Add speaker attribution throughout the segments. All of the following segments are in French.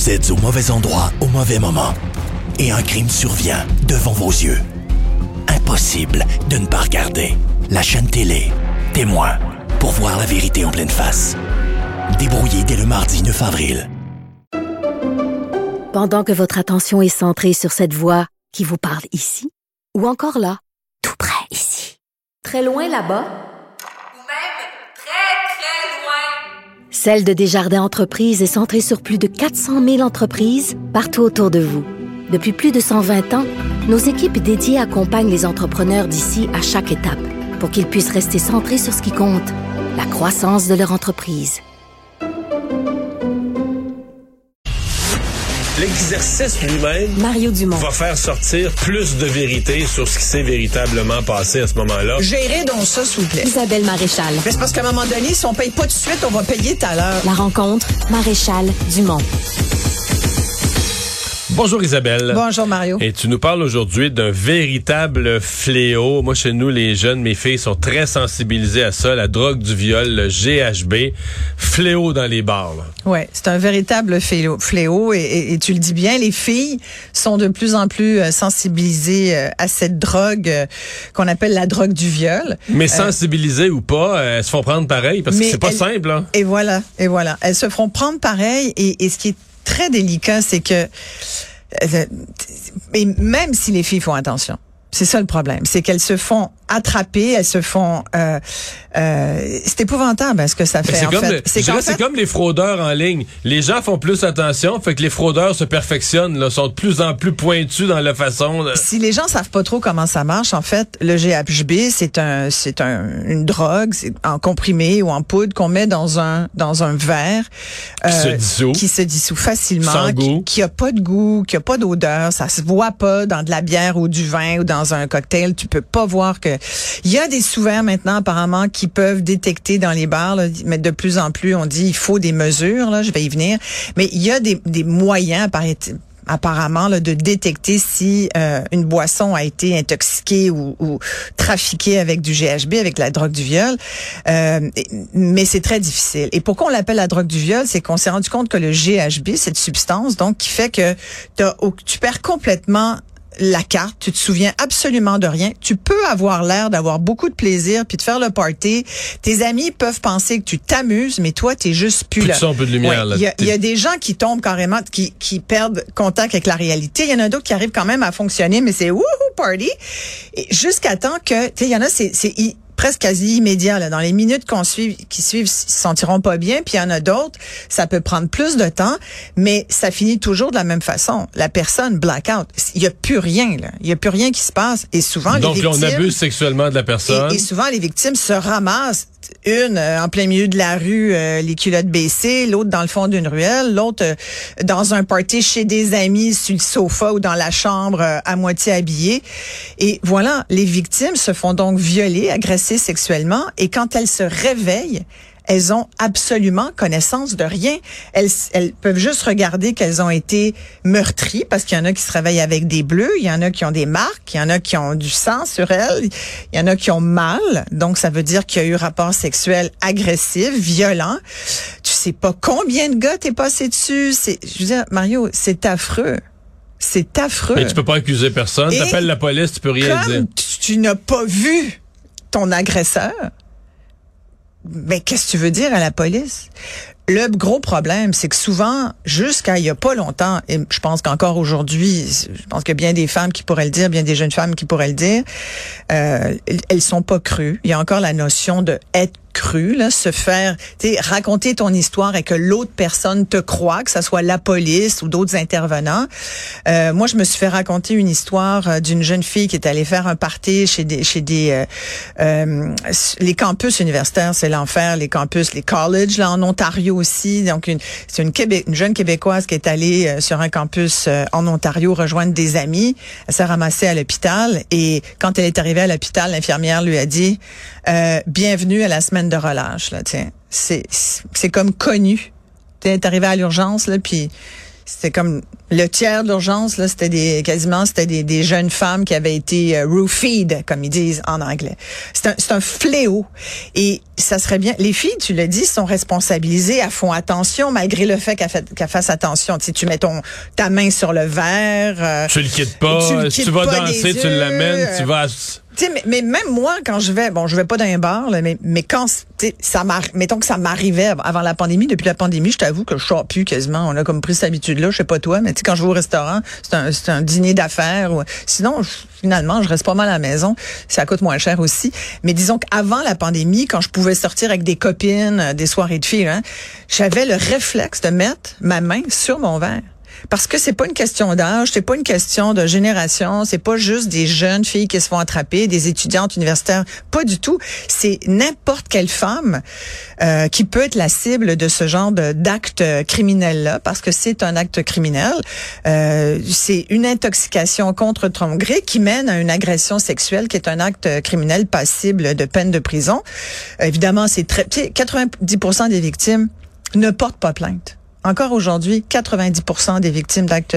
Speaker 1: Vous êtes au mauvais endroit au mauvais moment. Et un crime survient devant vos yeux. Impossible de ne pas regarder. La chaîne télé, Témoin, pour voir la vérité en pleine face. Débrouillé dès le mardi 9 avril.
Speaker 2: Pendant que votre attention est centrée sur cette voix qui vous parle ici, ou encore là, tout près ici, très loin là-bas,
Speaker 3: ou même très, très loin.
Speaker 2: Celle de Desjardins Entreprises est centrée sur plus de 400 000 entreprises partout autour de vous. Depuis plus de 120 ans, nos équipes dédiées accompagnent les entrepreneurs d'ici à chaque étape pour qu'ils puissent rester centrés sur ce qui compte, la croissance de leur entreprise.
Speaker 4: L'exercice lui-même
Speaker 2: Mario Dumont
Speaker 4: va faire sortir plus de vérité sur ce qui s'est véritablement passé à ce moment-là.
Speaker 5: Gérez donc ça, s'il vous plaît.
Speaker 2: Isabelle Maréchal.
Speaker 5: Mais c'est parce qu'à un moment donné, si on paye pas tout de suite, on va payer tout à l'heure.
Speaker 2: La rencontre, Maréchal Dumont.
Speaker 4: Bonjour Isabelle.
Speaker 5: Bonjour Mario.
Speaker 4: Et tu nous parles aujourd'hui d'un véritable fléau. Moi, chez nous, les jeunes, mes filles sont très sensibilisées à ça, la drogue du viol, le GHB, fléau dans les bars.
Speaker 5: Ouais, c'est un véritable fléau et tu le dis bien, les filles sont de plus en plus sensibilisées à cette drogue qu'on appelle la drogue du viol.
Speaker 4: Mais sensibilisées ou pas, elles se font prendre pareil parce que c'est pas simple. Hein?
Speaker 5: Et voilà. Elles se feront prendre pareil et ce qui est très délicat, c'est que et même si les filles font attention, c'est ça le problème, c'est qu'elles se font attraper, elles se font c'est épouvantable ce que ça fait.
Speaker 4: C'est comme les fraudeurs en ligne. Les gens font plus attention, fait que les fraudeurs se perfectionnent, là, sont de plus en plus pointus dans la façon.
Speaker 5: Si les gens savent pas trop comment ça marche, en fait, le GHB, c'est une drogue, c'est en comprimé ou en poudre qu'on met dans un verre
Speaker 4: qui se dissout
Speaker 5: facilement,
Speaker 4: sans goût,
Speaker 5: qui a pas de goût, qui a pas d'odeur, ça se voit pas dans de la bière ou du vin ou dans un cocktail, tu peux pas voir que il y a des sous-verts maintenant apparemment qui peuvent détecter dans les bars, là, mais de plus en plus on dit il faut des mesures, là, je vais y venir, mais il y a des moyens apparemment là, de détecter si une boisson a été intoxiquée ou trafiquée avec du GHB, avec la drogue du viol. Mais c'est très difficile. Et pourquoi on l'appelle la drogue du viol, c'est qu'on s'est rendu compte que le GHB, cette substance donc qui fait que tu perds complètement la carte, tu te souviens absolument de rien. Tu peux avoir l'air d'avoir beaucoup de plaisir puis de faire le party. Tes amis peuvent penser que tu t'amuses, mais toi, t'es juste plus là.
Speaker 4: Tu sens un peu de lumière, là.
Speaker 5: Il y a des gens qui tombent carrément, qui perdent contact avec la réalité. Il y en a d'autres qui arrivent quand même à fonctionner, mais c'est wouhou party. Et jusqu'à temps que, tu sais, il y en a, c'est presque quasi immédiat, là. Dans les minutes qui suivent, ils se sentiront pas bien, puis il y en a d'autres, ça peut prendre plus de temps, mais ça finit toujours de la même façon. La personne blackout. Il y a plus rien, là. Il y a plus rien qui se passe. Et souvent,
Speaker 4: donc,
Speaker 5: les victimes...
Speaker 4: Donc, on abuse sexuellement de la personne.
Speaker 5: Et souvent, les victimes se ramassent. Une en plein milieu de la rue, les culottes baissées, l'autre dans le fond d'une ruelle, l'autre dans un party chez des amis sur le sofa ou dans la chambre à moitié habillée. Et voilà, les victimes se font donc violer, agresser sexuellement et quand elles se réveillent, elles ont absolument connaissance de rien. Elles peuvent juste regarder qu'elles ont été meurtries parce qu'il y en a qui se réveillent avec des bleus, il y en a qui ont des marques, il y en a qui ont du sang sur elles, il y en a qui ont mal. Donc, ça veut dire qu'il y a eu rapport sexuel agressif, violent. Tu sais pas combien de gars t'es passé dessus. Je veux dire, Mario, c'est affreux. C'est affreux.
Speaker 4: Mais tu peux pas accuser personne. T'appelles la police, tu peux rien dire.
Speaker 5: Comme tu n'as pas vu ton agresseur, mais qu'est-ce que tu veux dire à la police? Le gros problème, c'est que souvent, jusqu'à il y a pas longtemps, et je pense qu'encore aujourd'hui, je pense qu'il y a bien des femmes qui pourraient le dire, bien des jeunes femmes qui pourraient le dire, elles sont pas crues. Il y a encore la notion de être cru, là, se faire, raconter ton histoire et que l'autre personne te croit, que ça soit la police ou d'autres intervenants. Moi, je me suis fait raconter une histoire d'une jeune fille qui est allée faire un party chez des les campus universitaires, c'est l'enfer, les campus, les colleges, là, en Ontario aussi. Donc, c'est une jeune Québécoise qui est allée sur un campus en Ontario rejoindre des amis. Elle s'est ramassée à l'hôpital et quand elle est arrivée à l'hôpital, l'infirmière lui a dit bienvenue à la semaine de relâche, là, tiens. C'est comme connu. T'es arrivé à l'urgence, là, puis c'était comme le tiers de l'urgence, là, c'était des jeunes femmes qui avaient été roofied, comme ils disent en anglais. C'est un fléau. Et ça serait bien. Les filles, tu l'as dit, sont responsabilisées, elles font attention, malgré le fait qu'elles fassent attention. Tu sais, tu mets ta main sur le verre.
Speaker 4: Tu le quittes pas. Si tu vas danser, tu l'amènes, tu vas...
Speaker 5: Tu sais, mais même moi, quand je vais pas dans un bar, là, mais quand, tu sais, mettons que ça m'arrivait avant la pandémie. Depuis la pandémie, je t'avoue que je sors plus quasiment. On a comme pris cette habitude-là. Je sais pas toi, mais tu sais, quand je vais au restaurant, c'est un dîner d'affaires. Sinon, finalement, je reste pas mal à la maison. Ça coûte moins cher aussi. Mais disons qu'avant la pandémie, quand je pouvais sortir avec des copines, des soirées de filles, j'avais le réflexe de mettre ma main sur mon verre. Parce que c'est pas une question d'âge, c'est pas une question de génération, c'est pas juste des jeunes filles qui se font attraper, des étudiantes universitaires, pas du tout. C'est n'importe quelle femme qui peut être la cible de ce genre d'acte criminel-là, parce que c'est un acte criminel. C'est une intoxication contre ton gré qui mène à une agression sexuelle, qui est un acte criminel passible de peine de prison. Évidemment, c'est 90% des victimes ne portent pas plainte. Encore aujourd'hui, 90% des victimes d'actes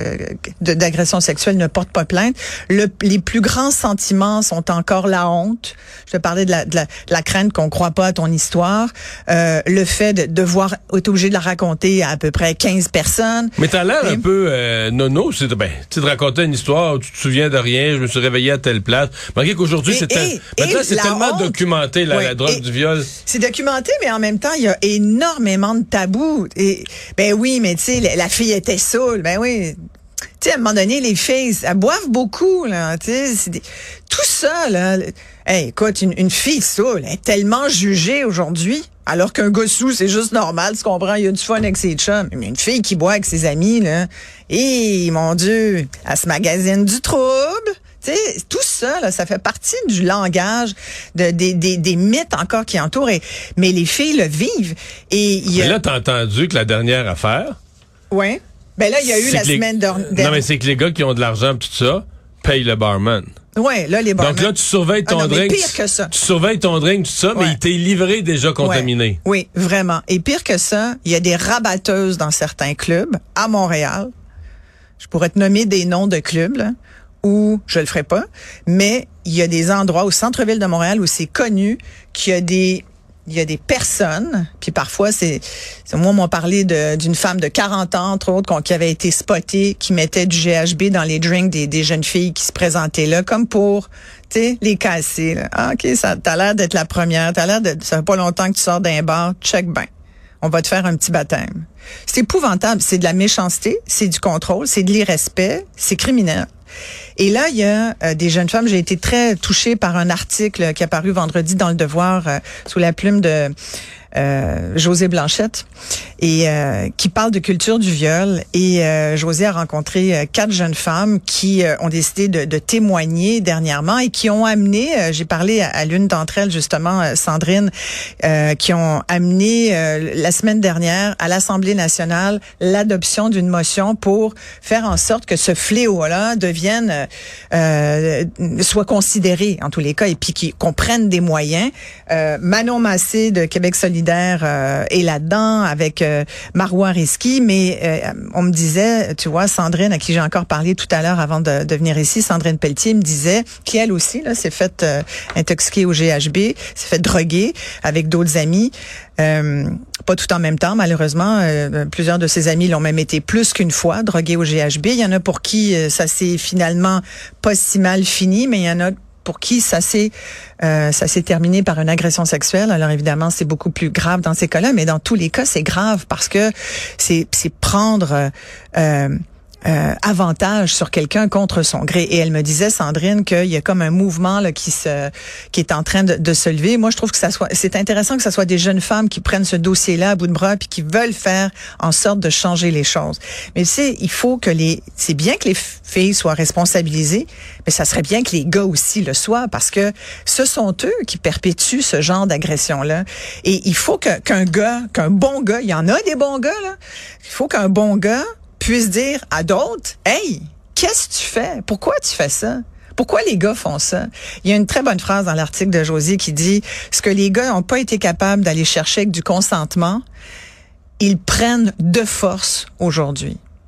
Speaker 5: d'agression sexuelle ne portent pas plainte. Les plus grands sentiments sont encore la honte. Je te parlais de la crainte qu'on croit pas à ton histoire, le fait de devoir être obligé de la raconter à peu près 15 personnes.
Speaker 4: Mais t'as l'air un peu nono, c'est de raconter une histoire où tu te souviens de rien, je me suis réveillé à telle place. Malgré qu'aujourd'hui maintenant c'est tellement honte, documenté la drogue du viol. C'est
Speaker 5: documenté, mais en même temps, il y a énormément de tabous. Et ben oui, mais tu sais, la fille était saoule. Ben oui. Tu sais, à un moment donné, les filles, elles boivent beaucoup, là. Tu sais, tout ça, là. Hey, écoute, une fille saoule, elle est tellement jugée aujourd'hui. Alors qu'un gars saoul, c'est juste normal, tu comprends? Il y a du fun avec ses chums. Mais une fille qui boit avec ses amis, là. Et mon Dieu, elle se magasine du trouble. Tu sais, tout ça, là, ça fait partie du langage des mythes encore qui entourent. Mais les filles le vivent.
Speaker 4: Mais là, t'as entendu que la dernière affaire...
Speaker 5: Oui. Ben là, il y a eu la semaine dernière.
Speaker 4: Non, mais c'est que les gars qui ont de l'argent tout ça payent le barman.
Speaker 5: Oui, là, les barman.
Speaker 4: Donc là, tu surveilles ton drink.
Speaker 5: Pire que ça.
Speaker 4: Tu surveilles ton drink, tout ça, mais il t'est livré déjà contaminé.
Speaker 5: Oui, vraiment. Et pire que ça, il y a des rabatteuses dans certains clubs à Montréal. Je pourrais te nommer des noms de clubs, là, où je le ferai pas, mais il y a des endroits au centre-ville de Montréal où c'est connu qu'il y a des personnes, puis parfois moi, on m'a parlé d'une femme de 40 ans, entre autres, qui avait été spottée, qui mettait du GHB dans les drinks des jeunes filles qui se présentaient là, comme pour, tu sais, les casser, là. Ah, OK, t'as l'air d'être la première, ça fait pas longtemps que tu sors d'un bar, check ben. On va te faire un petit baptême. C'est épouvantable, c'est de la méchanceté, c'est du contrôle, c'est de l'irrespect, c'est criminel. Et là, il y a des jeunes femmes. J'ai été très touchée par un article qui est apparu vendredi dans Le Devoir sous la plume de José Blanchette et qui parle de culture du viol. Et José a rencontré 4 jeunes femmes qui ont décidé de témoigner dernièrement et qui ont amené, j'ai parlé à l'une d'entre elles justement, Sandrine, qui ont amené la semaine dernière à l'Assemblée nationale l'adoption d'une motion pour faire en sorte que ce fléau-là devienne soit considéré en tous les cas et puis qu'on prenne des moyens. Manon Massé de Québec solidaire est là-dedans avec Marois Risky, mais on me disait, tu vois, Sandrine, à qui j'ai encore parlé tout à l'heure avant de venir ici, Sandrine Pelletier me disait qu'elle aussi là s'est faite intoxiquer au GHB, s'est fait droguer avec d'autres amis. Pas tout en même temps, malheureusement. Plusieurs de ses amis l'ont même été plus qu'une fois drogués au GHB. Il y en a pour qui ça s'est finalement pas si mal fini, mais il y en a pour qui ça s'est terminé par une agression sexuelle. Alors évidemment, c'est beaucoup plus grave dans ces cas-là, mais dans tous les cas, c'est grave parce que c'est prendre avantage sur quelqu'un contre son gré. Et elle me disait, Sandrine, qu'il y a comme un mouvement là qui est en train de se lever. Moi, je trouve que c'est intéressant que ça soit des jeunes femmes qui prennent ce dossier-là à bout de bras puis qui veulent faire en sorte de changer les choses. Mais tu sais, il faut que c'est bien que les filles soient responsabilisées, mais ça serait bien que les gars aussi le soient parce que ce sont eux qui perpétuent ce genre d'agression-là. Et il faut qu'un bon gars, il y en a des bons gars, là. Il faut qu'un bon gars puisse dire à d'autres, hey, qu'est-ce que tu fais? Pourquoi tu fais ça? Pourquoi les gars font ça? Il y a une très bonne phrase dans l'article de Josie qui dit, ce que les gars n'ont pas été capables d'aller chercher avec du consentement, ils prennent de force aujourd'hui.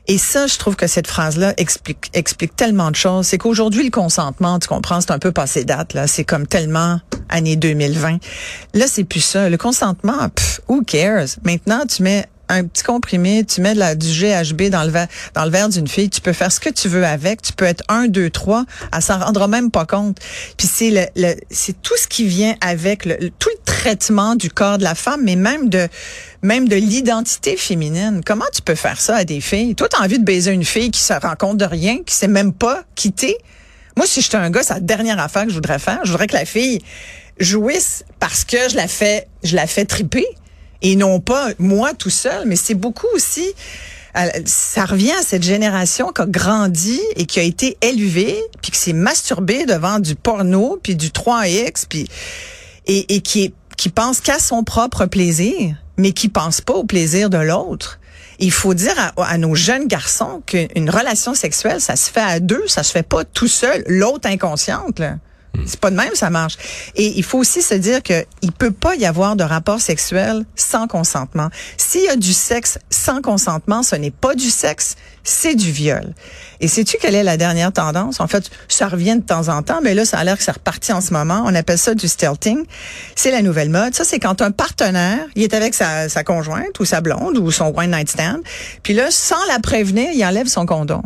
Speaker 5: Et ça, je trouve que cette phrase-là explique tellement de choses. C'est qu'aujourd'hui, le consentement, tu comprends, c'est un peu passé date, là. C'est comme tellement année 2020. Là, c'est plus ça. Le consentement, who cares? Maintenant, tu mets un petit comprimé, tu mets du GHB dans le verre d'une fille, tu peux faire ce que tu veux avec, tu peux être 1, 2, 3, elle s'en rendra même pas compte. Puis c'est tout ce qui vient avec tout le traitement du corps de la femme, mais même de l'identité féminine. Comment tu peux faire ça à des filles? Toi, t'as envie de baiser une fille qui se rend compte de rien, qui sait même pas quitter. Moi, si j'étais un gars, c'est la dernière affaire que je voudrais faire. Je voudrais que la fille jouisse parce que je la fais triper. Et non pas moi tout seul, mais c'est beaucoup aussi, ça revient à cette génération qui a grandi et qui a été élevée, puis qui s'est masturbée devant du porno, puis du 3X, puis et qui pense qu'à son propre plaisir, mais qui pense pas au plaisir de l'autre. Il faut dire à nos jeunes garçons qu'une relation sexuelle, ça se fait à deux, ça se fait pas tout seul, l'autre inconsciente, là. C'est pas de même, ça marche. Et il faut aussi se dire que il peut pas y avoir de rapport sexuel sans consentement. S'il y a du sexe sans consentement, ce n'est pas du sexe, c'est du viol. Et sais-tu quelle est la dernière tendance? En fait, ça revient de temps en temps, mais là, ça a l'air que c'est reparti en ce moment. On appelle ça du stealthing. C'est la nouvelle mode. Ça, c'est quand un partenaire, il est avec sa conjointe ou sa blonde ou son one night stand, puis là, sans la prévenir, il enlève son condom.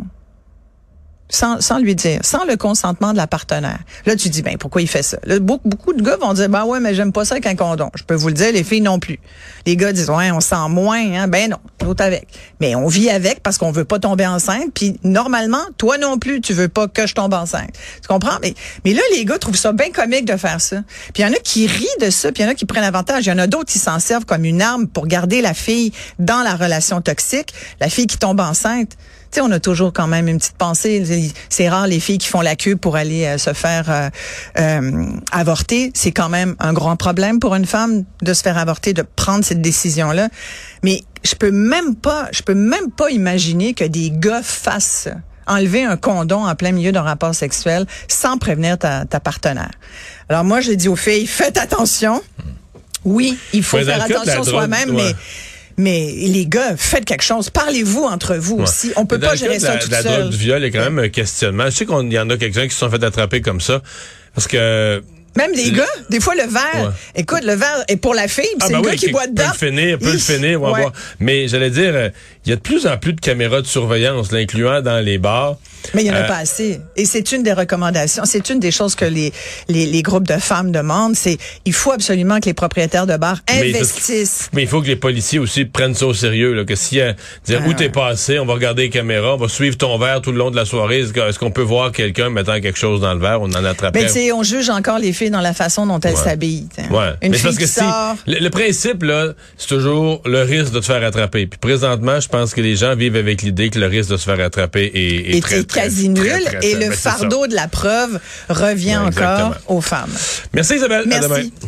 Speaker 5: Sans lui dire, sans le consentement de la partenaire. Là, tu dis, pourquoi il fait ça? Là, beaucoup de gars vont dire, ouais, mais j'aime pas ça avec un condom. Je peux vous le dire, les filles non plus. Les gars disent, ouais, on sent moins, hein. Ben non, l'autre avec. Mais on vit avec parce qu'on veut pas tomber enceinte, puis normalement, toi non plus, tu veux pas que je tombe enceinte. Tu comprends? Mais là, les gars trouvent ça bien comique de faire ça. Puis il y en a qui rient de ça, puis il y en a qui prennent avantage. Il y en a d'autres qui s'en servent comme une arme pour garder la fille dans la relation toxique, la fille qui tombe enceinte. Tu sais, on a toujours quand même une petite pensée. C'est rare les filles qui font la queue pour aller se faire avorter. C'est quand même un grand problème pour une femme de se faire avorter, de prendre cette décision-là. Mais je peux même pas imaginer que des gars fassent ça. Enlever un condom en plein milieu d'un rapport sexuel sans prévenir ta partenaire. Alors moi, je dis aux filles, faites attention. Oui, il faut faire attention soi-même, mais les gars, faites quelque chose. Parlez-vous entre vous aussi. On peut pas gérer ça tout seul.
Speaker 4: La drogue du viol est quand même un questionnement. Je sais qu'il y en a quelques-uns qui se sont fait attraper comme ça. Parce que...
Speaker 5: Même les gars, des fois, le verre, écoute, le verre est pour la fille, c'est le gars qui boit dedans.
Speaker 4: Peut le finir, on va voir. Mais j'allais dire, il y a de plus en plus de caméras de surveillance, l'incluant dans les bars.
Speaker 5: Mais il y en a pas assez. Et c'est une des recommandations. C'est une des choses que les groupes de femmes demandent. Il faut absolument que les propriétaires de bars investissent.
Speaker 4: Mais il faut que les policiers aussi prennent ça au sérieux, là. Que s'il y a, dire où t'es passé, on va regarder les caméras, on va suivre ton verre tout le long de la soirée. Est-ce qu'on peut voir quelqu'un mettant quelque chose dans le verre? On en attrape.
Speaker 5: Mais tu sais, on juge encore les filles dans la façon dont elles s'habillent.
Speaker 4: Ouais.
Speaker 5: Une
Speaker 4: mais
Speaker 5: fille
Speaker 4: parce que
Speaker 5: qui sort...
Speaker 4: le principe, là, c'est toujours le risque de te faire attraper. Puis présentement, je pense que les gens vivent avec l'idée que le risque de se faire attraper est très,
Speaker 5: quasi nul. Et le fardeau de la preuve revient encore aux femmes.
Speaker 4: Merci Isabelle.
Speaker 5: Merci.
Speaker 4: À demain.